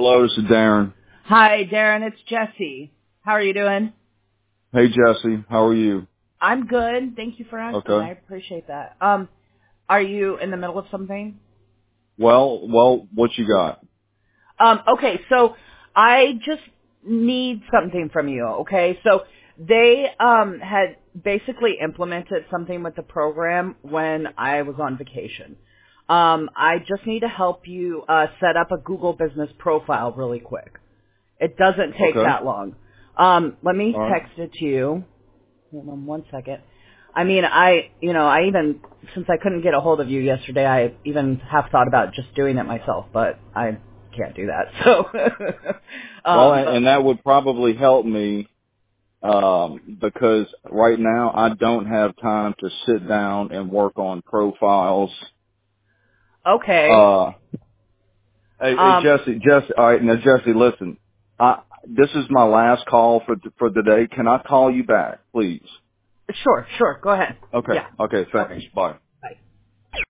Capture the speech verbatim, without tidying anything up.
Hello, this is Darren. Hi, Darren. It's Jesse. How are you doing? Hey, Jesse. How are you? I'm good. Thank you for asking. I Okay. appreciate that. Um, are you in the middle of something? Well, well, what you got? Um, okay, so I just need something from you, okay? So they um had basically implemented something with the program when I was on vacation. Um, I just need to help you uh, set up a Google Business profile really quick. It doesn't take Okay. that long. Um, let me All right. text it to you. Hold on one second. I mean, I, you know, I even, since I couldn't get a hold of you yesterday, I even have thought about just doing it myself, but I can't do that. So, Well, um, and, and that would probably help me um, because right now I don't have time to sit down and work on profiles. okay. Uh, hey, hey, Um, Jesse, Jesse. All right, now Jesse, listen. I this is my last call for for the day. Can I call you back, please? sure, sure. Go ahead. Okay. Yeah. Okay. Thanks. Okay. Bye.